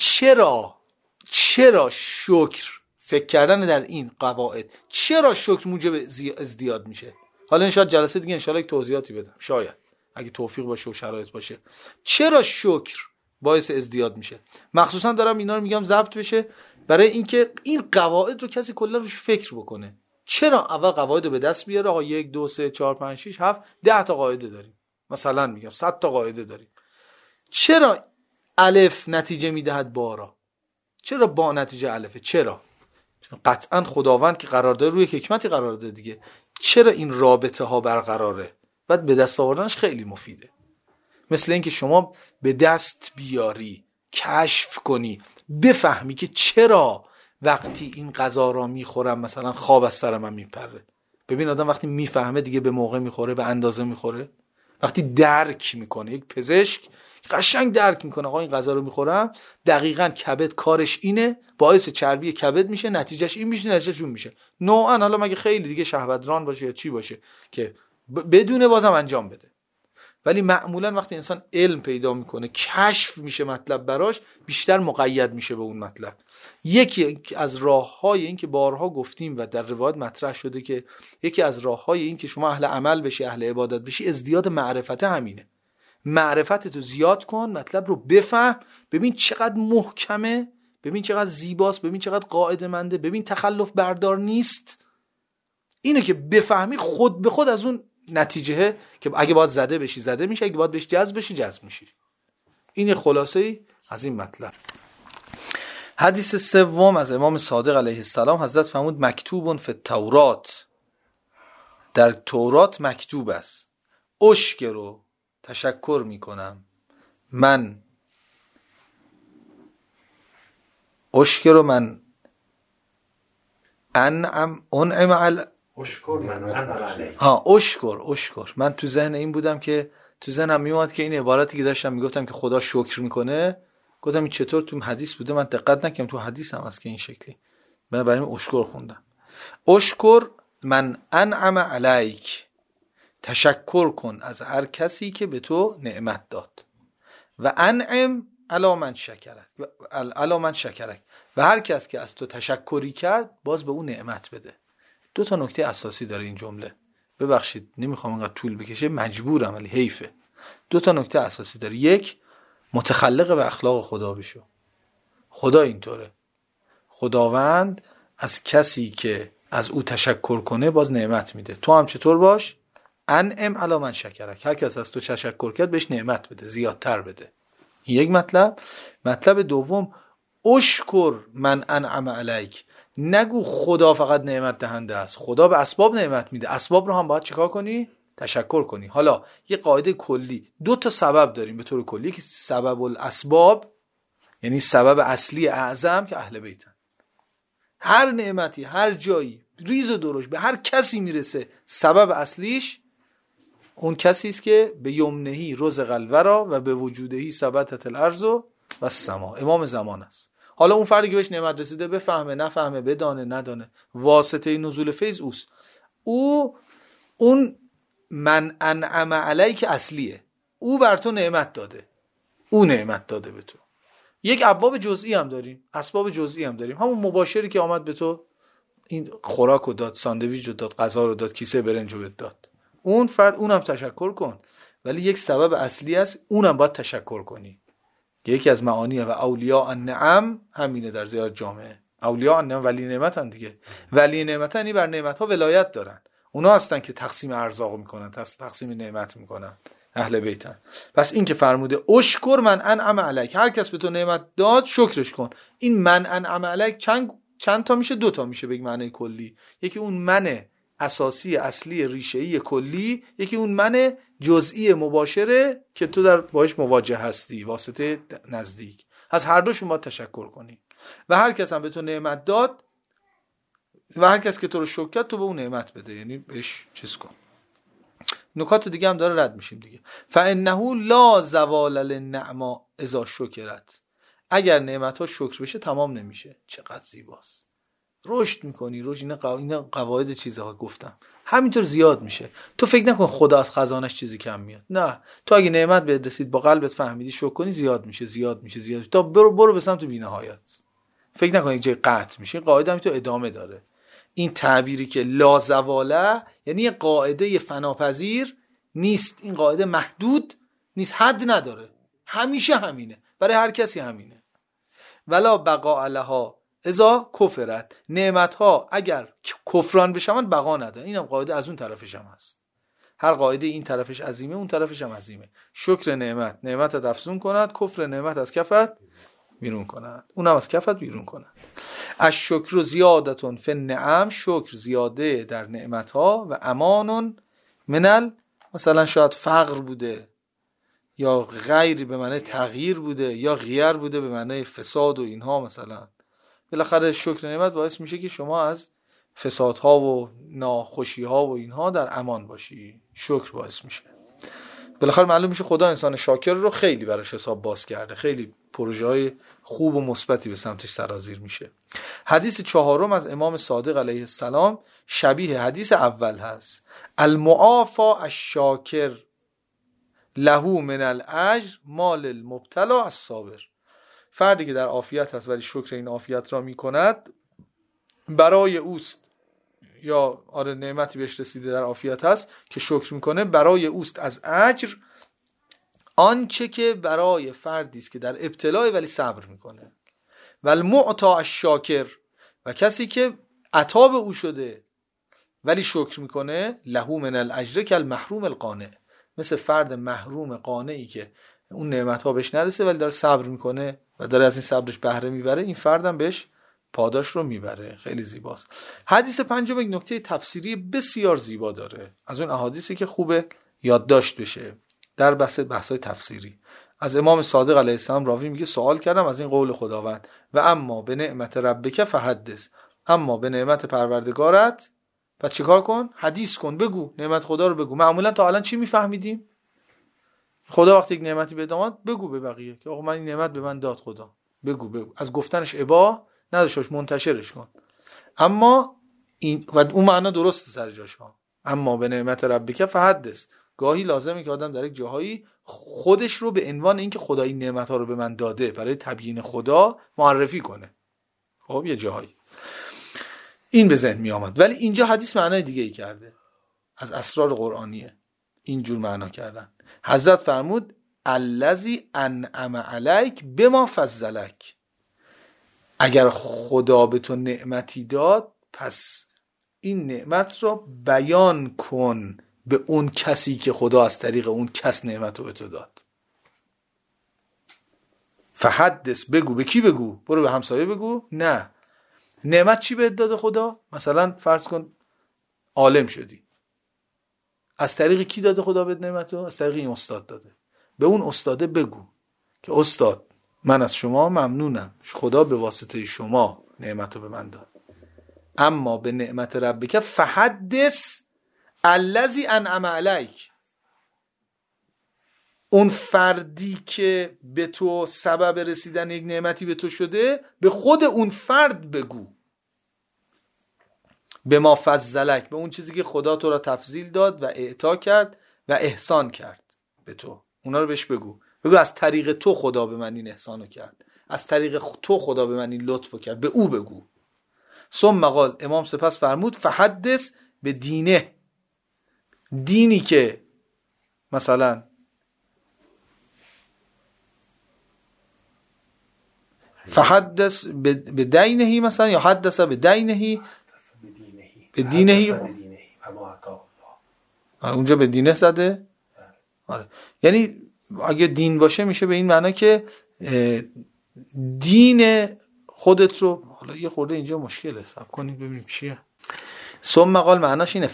چرا شکر فکر کردن در این قواعد، چرا شکر موجب ازدیاد میشه. حالا ان شاءالله جلسه دیگه ان شاءالله یک توضیحاتی بدم، شاید اگه توفیق باشه و شرایط باشه. چرا شکر باعث ازدیاد میشه؟ مخصوصا دارم اینا رو میگم ضبط بشه برای اینکه این قواعد رو کسی کلا روش فکر بکنه. چرا اول قواعد رو به دست بیاره، آقا 1 2 3 4 5 6 7 10 تا قاعده داریم، مثلا میگم 100 تا قاعده داریم. چرا الف نتیجه میدهد با را؟ چرا با نتیجه الفه؟ چرا؟ چون قطعا خداوند که قرار داره روی حکمتی قرار داره دیگه. چرا این رابطه ها برقراره؟ بعد به دست آوردنش خیلی مفیده. مثل اینکه شما به دست بیاری، کشف کنی، بفهمی که چرا وقتی این غذا را میخورم مثلا خواب از سر من میپره. ببین آدم وقتی میفهمه دیگه به موقع میخوره، به اندازه میخوره. وقتی درک میکنه، یک پزشک قشنگ درک میکنه آقا این غذا رو میخورم دقیقاً کبد کارش اینه، باعث چربی کبد میشه، نتیجهش این میشه، نتیجهش اون میشه. نوعاً حالا مگه خیلی دیگه شهوتران باشه یا چی باشه که بدونه بازم انجام بده. ولی معمولا وقتی انسان علم پیدا میکنه، کشف میشه مطلب براش، بیشتر مقید میشه به اون مطلب. یکی از راههای این که بارها گفتیم و در روایت مطرح شده که یکی از راههای این که شما اهل عمل بشی، اهل عبادت بشی، ازدیاد معرفت همینه. معرفتتو زیاد کن، مطلب رو بفهم، ببین چقدر محکمه، ببین چقدر زیباست، ببین چقدر قاعده منده، ببین تخلف بردار نیست. اینه که بفهمی خود به خود از اون نتیجه که اگه باید زده بشی زده میشه، اگه باید بهش جذب بشی جذب میشی. این خلاصه ای از این مطلب. حدیث سوم از امام صادق علیه السلام، حضرت فرمود مکتوب فی التورات، در تورات مکتوب است، اشکر تشکر میکنم من، اشکر من انعم علی اشکر من تو ذهن این بودم که تو ذهنم میومد که این عبارتی که داشتم میگفتم که خدا شکر میکنه، گفتم این چطور تو حدیث بوده، من دقت نکردم تو حدیث هم هست که این شکلی، من برای این اشکر خوندم. اشکر من انعم علیک، تشکر کن از هر کسی که به تو نعمت داد، و انعم علی من شکرک، و هر کس که از تو تشکری کرد باز به اون نعمت بده. دو تا نکته اساسی داره این جمله، ببخشید نمیخوام اینقدر طول بکشه، مجبورم ولی حیفه. دو تا نکته اساسی داره. یک، متخلق به اخلاق خدا بشو. خدا اینطوره، خداوند از کسی که از او تشکر کنه باز نعمت میده. تو هم چطور باش؟ انعم علی من شکرک، هر کس از تو تشکر کرد بهش نعمت بده، زیادتر بده. این یک مطلب. مطلب دوم، اشکر من انعم علیک، نگو خدا فقط نعمت دهنده است، خدا به اسباب نعمت میده، اسباب رو هم باید چیکار کنی؟ تشکر کنی. حالا یه قاعده کلی، دو تا سبب داریم به طور کلی که سبب الاسباب، یعنی سبب اصلی اعظم که اهل بیتن. هر نعمتی هر جایی ریز و درشت به هر کسی میرسه، سبب اصلیش اون کسی است که به یمنهی رزق الورا و به وجودهی ثبتت الارض و السما، امام زمان است. حالا اون فردی که بهش نعمت رسیده بفهمه نفهمه، بدانه ندانه، واسطه نزول فیض اوست. اون من انعم علیک اصلیه، او بر تو نعمت داده، او نعمت داده به تو. یک ابواب جزئی هم داریم، اسباب جزئی هم داریم. همون مباشری که آمد به تو این خوراک رو داد، ساندویچ رو داد، غذا رو داد، کیسه برنج رو داد، اون فرد اونم تشکر کن. ولی یک سبب اصلی است، اونم باید تشکر کنی. یکی از معانی و اولیاء النعم همینه در زیاد جامعه. اولیاء النعم ولی نعمتن دیگه. ولی نعمتن، یعنی بر نعمت‌ها ولایت دارن. اونا هستن که تقسیم ارزاق میکنن، تقسیم نعمت میکنن، اهل بیتن. پس این که فرموده اشکر من انعم علیک، هر کس به تو نعمت داد شکرش کن. این من انعم علیک چند تا میشه؟ دو تا میشه به معنی کلی. یکی اون من اساسی اصلی ریشه‌ای کلی، یکی اون من جزئی مباشره که تو در باش مواجه هستی، واسطه نزدیک. از هر دوشون باید تشکر کنی. و هر کس هم به تو نعمت داد و هر کس که تو رو شکر کرد تو به اون نعمت بده، یعنی بهش چیز کن. نکات دیگه هم داره رد میشیم دیگه. فانه لا زوال للنعما اذا شکرت، اگر نعمت‌ها شکر بشه تمام نمیشه. چقدر زیباست، رشد میکنی، رشد. اینا قواعد چیزها گفتم، همینطور زیاد میشه. تو فکر نکن خدا از خزانش چیزی کم میاد، نه. تو اگه نعمت بهت رسید با قلبت فهمیدی شکر کنی، زیاد میشه زیاد میشه زیاد میشه تا برو به سمت بی‌نهایت. فکر نکن یک جای قطع میشه. قاعده هم تو ادامه داره. این تعبیری که لا زواله یعنی یه قاعده فناپذیر نیست، این قاعده محدود نیست، حد نداره، همیشه همینه، برای هر کسی همینه. ولا بقاء لها اذا کفرت، نعمت‌ها اگر کفران بشوند بقا نداره. اینم قاعده از اون طرفش هم هست. هر قاعده این طرفش عظیمه اون طرفش هم عظیمه. شکر نعمتت افزون کند، کفر نعمت از کفت بیرون کند، اونم از کفت بیرون کند. الشکر زیادتون فی النعم، شکر زیاده در نعمت‌ها، و امانون منل، مثلا شاید فقر بوده یا غیری به معنی تغییر بوده یا غیر بوده به معنی فساد و اینها. مثلا بالاخره شکر نعمت باعث میشه که شما از فسادها و ناخوشیها و اینها در امان باشی. شکر باعث میشه. بالاخره معلوم میشه خدا انسان شاکر رو خیلی براش حساب باز کرده، خیلی پروژه‌های خوب و مثبتی به سمتش سرازیر میشه. حدیث چهارم از امام صادق علیه السلام شبیه حدیث اول هست. المعافی الشاکر له من الاجر مال المبتلا الصابر. فردی که در عافیت هست ولی شکر این عافیت را میکند برای اوست، یا نعمتی بهش رسیده در عافیت هست که شکر میکنه، برای اوست از اجر آنچه که برای فردی است که در ابتلای ولی صبر میکنه. و المعطى الشاکر، و کسی که عطا به او شده ولی شکر میکنه، له من الاجر کالمحروم القانع، مثل فرد محروم قانعی که اون نعمت ها بهش نرسه ولی داره صبر میکنه و داره از این صبرش بهره میبره، این فردم بهش پاداش رو میبره. خیلی زیباست. حدیث پنجم یک نکته تفسیری بسیار زیبا داره، از اون احادیثی که خوبه یادداشت بشه در بحث‌های تفسیری. از امام صادق علیه السلام راوی میگه سوال کردم از این قول خداوند و اما به نعمت ربک فحدث، اما به نعمت پروردگارت پس چیکار کن؟ حدیث کن، بگو نعمت خدا رو بگو. معمولا تا الان چی میفهمیدیم؟ خدا وقتی یک نعمتی به داد بگو به بقیه که آقا من این نعمت به من داد خدا، بگو. از گفتنش ابا نداشتش، منتشرش کن. اما این و اون معنا درسته سر جاش ها. اما به نعمت ربک فحدث، گاهی لازمه که آدم در یک جاهایی خودش رو به عنوان اینکه خدا این نعمت ها رو به من داده برای تبیین خدا معرفی کنه. خب یه جاهایی این به ذهن می آمد، ولی اینجا حدیث معنای دیگه ای کرده، از اسرار قرآنیه اینجور معنا کردن. حضرت فرمود الذی انعم علیک بما فضلک، اگر خدا به تو نعمتی داد پس این نعمت را بیان کن به اون کسی که خدا از طریق اون کس نعمت رو به تو داد. فحدث، بگو. به کی بگو؟ برو به همسایه بگو؟ نه. نعمت چی بهت داده خدا؟ مثلا فرض کن عالم شدی، از طریق کی داده خدا بهت نعمت رو؟ از طریق این استاد داده. به اون استاده بگو که استاد من از شما ممنونم، خدا به واسطه شما نعمت رو به من داد. اما به نعمت ربک فحدث الذی انعم علیک، اون فردی که به تو سبب رسیدن یک نعمتی به تو شده به خود اون فرد بگو. به ما فضلک، به اون چیزی که خدا تو را تفضیل داد و اعطا کرد و احسان کرد به تو، اونا رو بهش بگو. بگو از طریق تو خدا به من این احسانو کرد، از طریق تو خدا به من این لطفو کرد، به او بگو. ثم قال، امام سپس فرمود فحدث به دینه، دینی که مثلا فحدث به دینهی، مثلا یا حدث به دینهی، به دینهی اونجا به دینه زده. آره. یعنی اگه دین باشه میشه به این معنا که دین خودت رو، حالا یه خورده اینجا مشکله، صبر کنید ببینیم چیه. ثم قال معناش اینه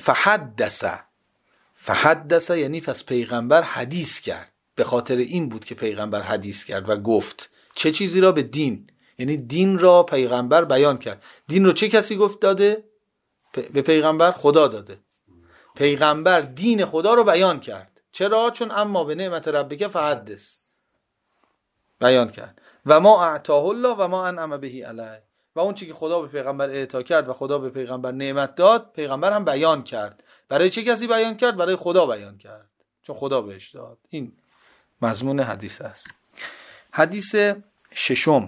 فحدث یعنی پس پیغمبر حدیث کرد. به خاطر این بود که پیغمبر حدیث کرد و گفت چه چیزی را؟ به دین، یعنی دین را پیغمبر بیان کرد. دین رو چه کسی گفت داده؟ به پیغمبر خدا داده. پیغمبر دین خدا رو بیان کرد. چرا؟ چون اما به نعمت ربک فحدث بیان کرد. و ما اعطاه الله و ما انعم به علیه، و اون چیزی که خدا به پیغمبر اعطا کرد و خدا به پیغمبر نعمت داد پیغمبر هم بیان کرد. برای چه کسی بیان کرد؟ برای خدا بیان کرد، چون خدا بهش داد. این مضمون حدیث است. حدیث ششم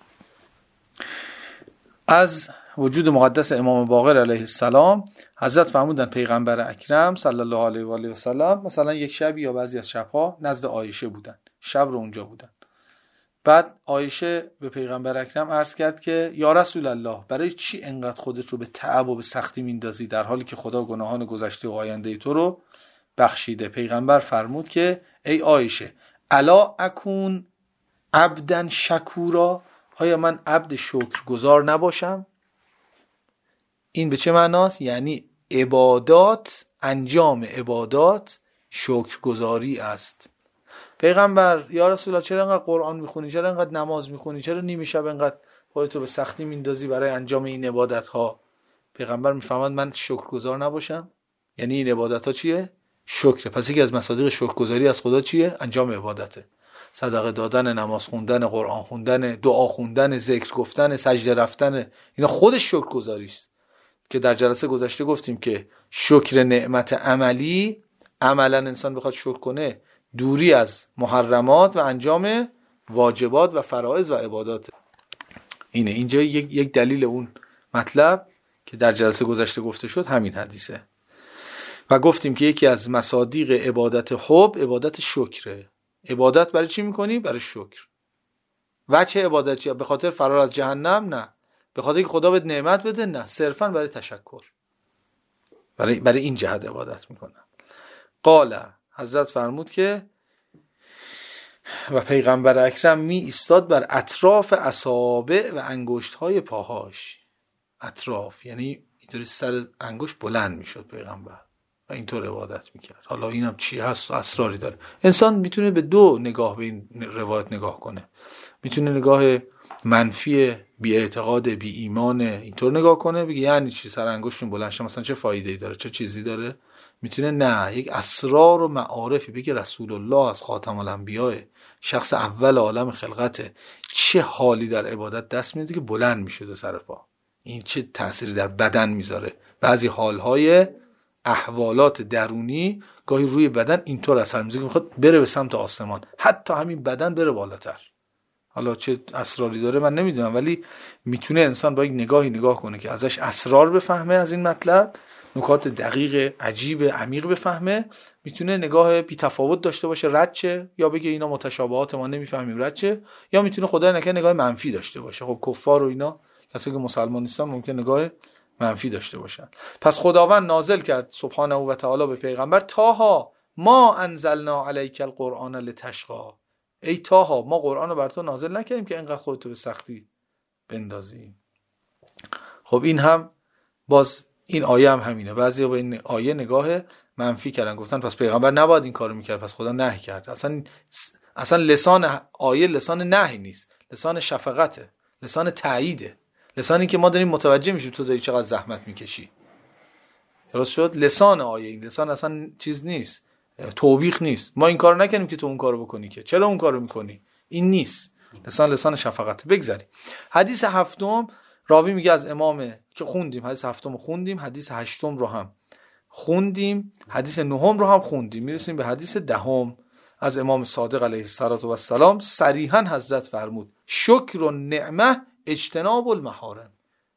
از وجود مقدس امام باقر علیه السلام. حضرت فرمودن پیغمبر اکرم صلی الله علیه و آله و سلم مثلا یک شب یا بعضی از شبها نزد عایشه بودن، شب رو اونجا بودن. بعد عایشه به پیغمبر اکرم عرض کرد که یا رسول الله، برای چی انقدر خودت رو به تعب و به سختی میندازی در حالی که خدا گناهان گذشته و آینده تو رو بخشیده؟ پیغمبر فرمود که ای عایشه الا اکون عبدا شکورا، آیا من عبد شکرگزار نباشم؟ این به چه معناست؟ یعنی عبادات، انجام عبادات شکرگزاری است. پیغمبر یا رسول الله چرا انقدر قرآن میخونی، چرا انقدر نماز میخونی، چرا نیمه شب انقدر خودتو به سختی میندازی برای انجام این عبادت ها؟ پیغمبر میفرماد من شکرگزار نباشم؟ یعنی این عبادت ها چیه؟ شکر. پس یکی از مصادیق شکرگزاری از خدا چیه؟ انجام عبادته. صدقه دادن، نماز خوندن، قرآن خوندن، دعا خوندن، ذکر گفتن، سجده رفتن، اینا خودش شکرگزاری است. که در جلسه گذشته گفتیم که شکر نعمت عملی، عملا انسان بخواد شکر کنه دوری از محرمات و انجام واجبات و فرائض و عبادات. اینجا یک دلیل اون مطلب که در جلسه گذشته گفته شد همین حدیثه. و گفتیم که یکی از مصادیق عبادت حب عبادت شکره. عبادت برای چی میکنی؟ برای شکر. وجه عبادت یا به خاطر فرار از جهنم؟ نه. به خاطر که خدا بهت نعمت بده؟ نه. صرفا برای تشکر. برای این جهت عبادت میکنن. قال، حضرت فرمود که و پیغمبر اکرم می ایستاد بر اطراف اصابع و انگشت های پاهاش. اطراف یعنی اینطوری سر انگشت بلند میشد پیغمبر و اینطور عبادت میکرد. حالا اینم چی هست و اسراری داره. انسان میتونه به دو نگاه به این روایت نگاه کنه. میتونه نگاه منفی، بی اعتقاد، بی ایمان اینطور نگاه کنه، بگه یعنی چی سر انگشتون بلند شه، مثلا چه فایده‌ای داره، چه چیزی داره. میتونه نه، یک اسرار و معارفی، بگه رسول الله از خاتم الانبیاء، شخص اول عالم خلقته، چه حالی در عبادت دست میده که بلند میشده سر پا. این چه تأثیری در بدن میذاره. بعضی حالهای احوالات درونی گاهی روی بدن اینطور اثر میذاره که میخواد بره به سمت آسمان، حتی همین بدن بره بالاتر. حالا چه اسراری داره من نمیدونم، ولی میتونه انسان با یک نگاهی نگاه کنه که ازش اسرار بفهمه، از این مطلب نکات دقیق عجیب عمیق بفهمه. میتونه نگاه بی تفاوت داشته باشه، رد چه، یا بگه اینا متشابهات ما نمیفهمیم رد چه، یا میتونه خدای نکنه نگاه منفی داشته باشه. خب کفار و اینا، کسایی که مسلمان نیستن ممکن نگاه منفی داشته باشن. پس خداوند نازل کرد سبحانه و تعالی به پیغمبر: طه ما انزلنا علیک القرآن لتشقی. ای طه، ما قرآن رو بر تو نازل نکردیم که اینقدر خودتو به سختی بندازی. خب این هم باز این آیه هم همینه. بعضیا با این آیه نگاه منفی کردن، گفتن پس پیغمبر نباید این کارو میکرد، پس خدا نهی کرد. اصلا لسان آیه لسان نهی نیست، لسان شفقته، لسان تاییده، لسانی که ما داریم متوجه میشیم تو داری چقدر زحمت میکشی. درست شد؟ لسان آیه، این لسان اصلا چیز نیست، توبیخ نیست. ما این کارو نکنیم که تو اون کارو بکنی، که چرا اون کارو میکنی، این نیست. لسان شفقته. بگذاریم حدیث هفتم. راوی میگه از امام که خوندیم، حدیث هفتم رو خوندیم، حدیث هشتم رو هم خوندیم، حدیث نهم رو هم خوندیم، میرسیم به حدیث دهم. از امام صادق علیه السلام صریحا حضرت فرمود: شکر و نعمه اجتناب المحارم.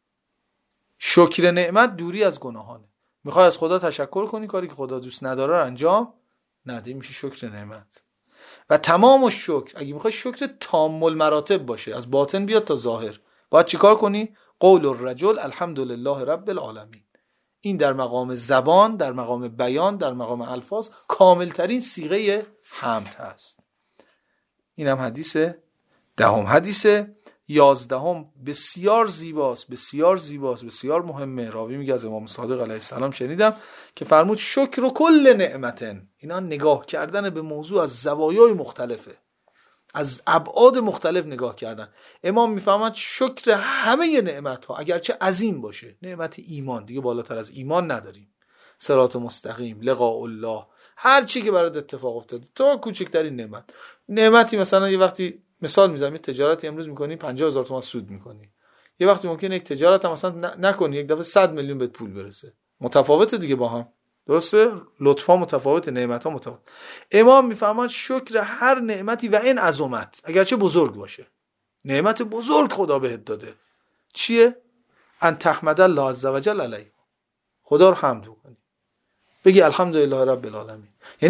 شکر نعمت دوری از گناهانه. میخوای از خدا تشکر کنی، کاری که خدا دوست نداره رو انجام نده، میشه شکر نعمت. و تمام الشکر، اگه میخوای شکر تام المراتب باشه، از باطن بیاد تا ظاهر، باید چیکار کنی؟ قول الرجل الحمدلله رب العالمین. این در مقام زبان، در مقام بیان، در مقام الفاظ کاملترین صیغه حمد هست. این هم حدیث دهم. حدیث 11 بسیار زیباست، بسیار زیباست، بسیار مهمه. راوی میگه از امام صادق علیه السلام شنیدم که فرمود: شکر و کل نعمتن. اینا نگاه کردن به موضوع از زوایای مختلفه، از ابعاد مختلف نگاه کردن. امام میفهمد شکر همه نعمت ها اگرچه عظیم باشه، نعمت ایمان دیگه بالاتر از ایمان نداریم، صراط مستقیم، لقاء الله، هر چی که برات اتفاق افتاده، تا کوچکترین نعمتی مثلا یه وقتی مثال میزنم، یه تجارتی امروز میکنی 50,000 تومان سود میکنی، یه وقتی ممکنه یک تجارت هم مثلا نکنی، یک دفعه 100 میلیون بهت پول برسه. متفاوته دیگه با هم، درسته؟ لطفا متفاوته، نعمت‌ها متفاوت. امام میفهمد شکر هر نعمتی و این عظمت اگرچه بزرگ باشه، نعمت بزرگ خدا بهت داده، چیه؟ ان تحمد الله عز وجل علیه، خدا رو حمد کنی، بگی الحمدلله رب العالمین. یعنی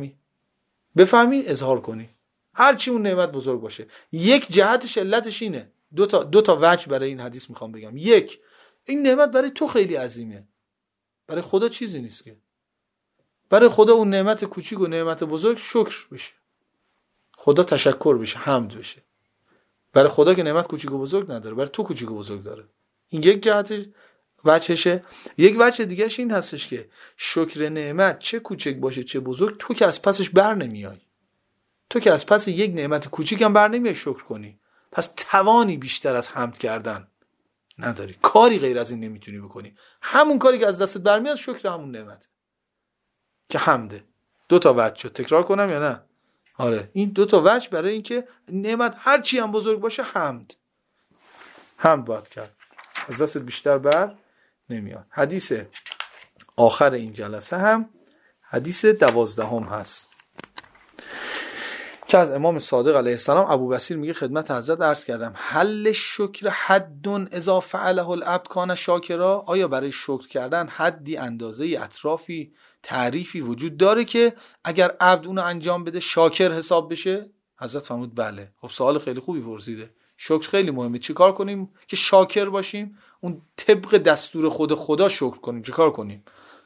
بفهمی اظهار کنی هر چی اون نعمت بزرگ باشه. یک جهتش علتش اینه، دو تا وجه برای این حدیث میخوام بگم. یک، این نعمت برای تو خیلی عظیمه، برای خدا چیزی نیست که. برای خدا اون نعمت کوچیک و نعمت بزرگ شکر بشه، خدا تشکر بشه، حمد بشه. برای خدا که نعمت کوچیک و بزرگ نداره، برای تو کوچیک و بزرگ داره. این یک جهتش، وجهشه. یک وجه دیگهش این هستش که شکر نعمت چه کوچک باشه چه بزرگ، تو که از پسش بر نمیای، تو که از پس یک نعمت کوچیک هم بر نمیای شکر کنی، پس توانی بیشتر از حمد کردن نداری، کاری غیر از این نمیتونی بکنی. همون کاری که از دستت برمیاد شکر همون نعمت که حمده. دو تا وجه شد، تکرار کنم یا نه؟ آره، این دو تا وجه برای اینکه نعمت هر چی هم بزرگ باشه حمد باید کرد، از دستت بیشتر بر نمیاد. حدیث آخر این جلسه هم حدیث 12 هست. که از امام صادق علیه السلام ابو بصیر میگه خدمت حضرت عرض کردم هل شکر حد اذا فعله العبد کان شاکرا، آیا برای شکر کردن حدی، اندازه‌ای، اطرافی، تعریفی وجود داره که اگر عبد اونو انجام بده شاکر حساب بشه؟ حضرت فرمود بله. خب سوال خیلی خوبی پرسیده. شکر خیلی مهمه. چیکار کنیم که شاکر باشیم؟ اون طبق دستور خدا شکر کنیم. چیکار کنیم؟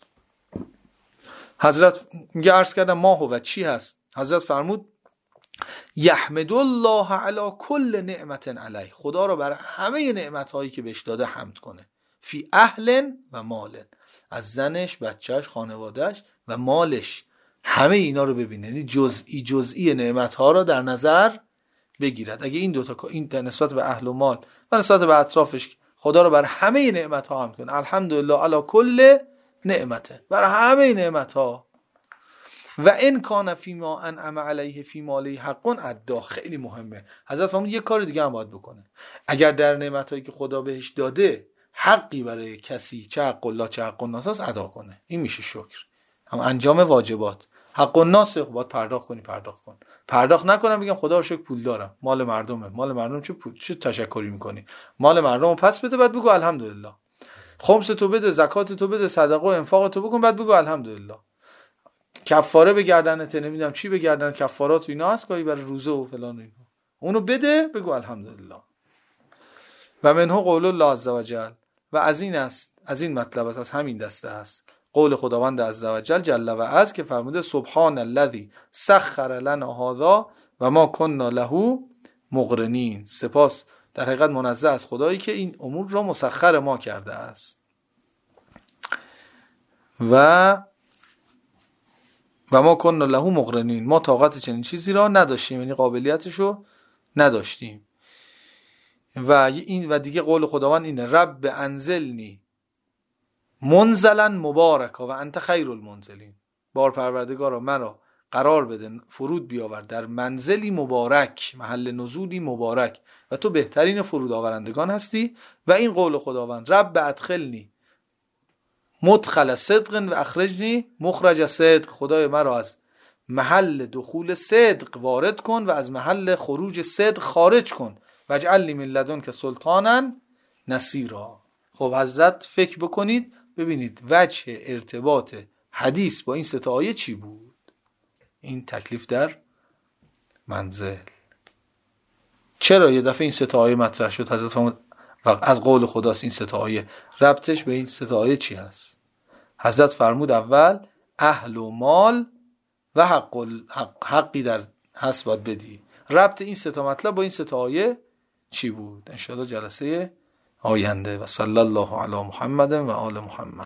حضرت میگه عرض کردم ما هو چی هست؟ حضرت فرمود یحمد الله علی کل نعمت علیه، خدا رو برای همه نعمت‌هایی که بهش داده حمد کنه. فی اهل و مال، از زنش، بچهش، خانوادهش و مالش، همه اینا رو ببینه، یعنی جزئی نعمت‌ها رو در نظر بگیرد. اگه این دوتا، این نسبت به اهل و مال و نسبت به اطرافش، خدا رو برای همه نعمت‌ها حمد کنه. الحمدلله علی کل نعمت، برای همه نعمت‌ها. و ان کان فیما انعم علیه فی مالی حق ادا، خیلی مهمه. حضرت فرمود یک کار دیگه هم باید بکنه. اگر در نعمتایی که خدا بهش داده حقی برای کسی، چه حق الله چه حق الناس است، ادا کنه. این میشه شکر. هم انجام واجبات. حق الناس باید پرداخت کنی، پرداخت کن. پرداخت نکنم بگم خدا رو شکر پول دارم، مال مردمه، مال مردم چه تشکری میکنی؟ مال مردم رو پس بده، بعد بگو الحمدلله. خمس تو بده، زکات تو بده، صدقه و انفاق تو بکن، بعد بگو الحمدلله. کفاره به گردنت، نمیدونم چی به گردنت، کفارات و اینا هست گاهی برای روزه و فلان اینا، اونو بده، بگو الحمدلله. و منه قول الله عزوجل، و از این است، از این مطلب است، از همین دسته است قول خداوند عزوجل جل و عز که فرموده سبحان الذی سخر لنا هذا و ما كنا له مقرنین. سپاس در حقیقت منزه از خدایی که این امور را مسخر ما کرده است و ما کنا له مقرنین، ما طاقت چنین چیزی را نداشتیم، یعنی قابلیتش رو نداشتیم. و دیگه قول خداوند اینه رب انزلنی منزلا مبارکا و انت خیر المنزلین، بار پروردگارا مرا قرار بده، فرود بیاور در منزلی مبارک، محل نزولی مبارک، و تو بهترین فرود آورندگان هستی. و این قول خداوند رب ادخلنی مدخل صدق و اخرجنی مخرج صدق، خدای مرا از محل دخول صدق وارد کن و از محل خروج صدق خارج کن. واجعلنی من لدنک سلطانا نصیرا. خب حضرت فکر بکنید ببینید وجه ارتباط حدیث با این 3 آیه چی بود؟ این تکلیف در منزل. چرا یه دفعه این 3 آیه مطرح شد؟ حضرت فرمود از قول خداست این 3 آیه، ربطش به این 3 آیه چی هست؟ حضرت فرمود اول اهل و مال و حقی در هست باید بدی. ربط این 3 مطلب با این 3 آیه چی بود؟ انشاءالله جلسه آینده. و صلی الله علی محمد و آل محمد.